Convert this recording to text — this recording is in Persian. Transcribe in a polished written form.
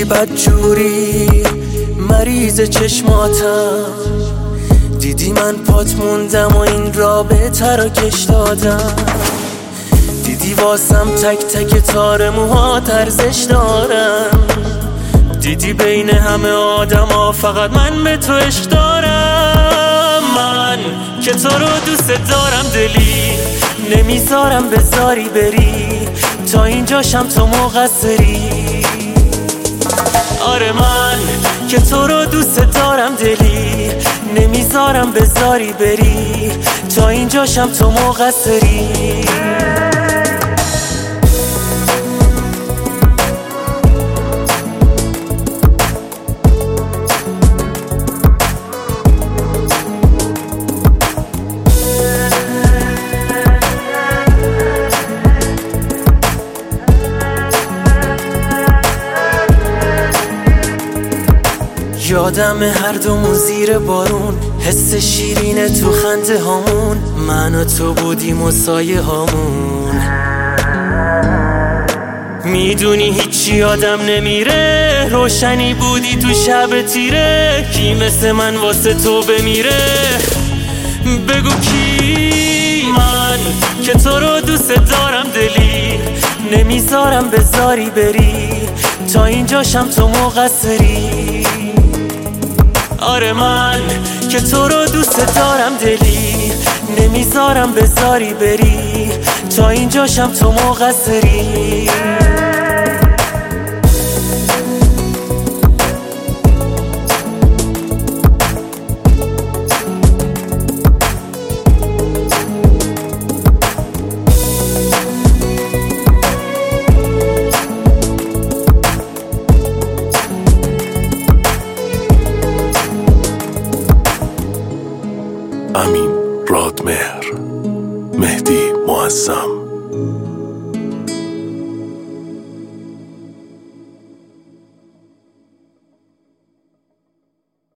بدجوری مریض چشماتم، دیدی من پات موندم و این رابطه رو کش دادم. دیدی واسم تک تک تار موهات ارزش دارم، دیدی بین همه آدم ها فقط من به تو عشق دارم. من که تو رو دوست دارم دلی، نمیذارم بذاری بری، تا اینجاشم تو مقصری. آره من که تو رو دوست دارم دلی، نمیذارم بذاری بری، تا اینجاشم تو مقصری. یادم هر دومون زیر بارون، حس شیرین تو خنده هامون، من و تو بودیم و سایه هامون. میدونی هیچی یادم نمیره، روشنی بودی تو شب تیره، کی مثل من واسه تو بمیره؟ بگو کی؟ من که تو رو دوست دارم دلی، نمیذارم بذاری بری، تا اینجاشم تو مقصری. آره من که تو رو دوست دارم دلی، نمیذارم بذاری بری، تا اینجاشم تو مقصری. امین رادمهر، مهدی معظم.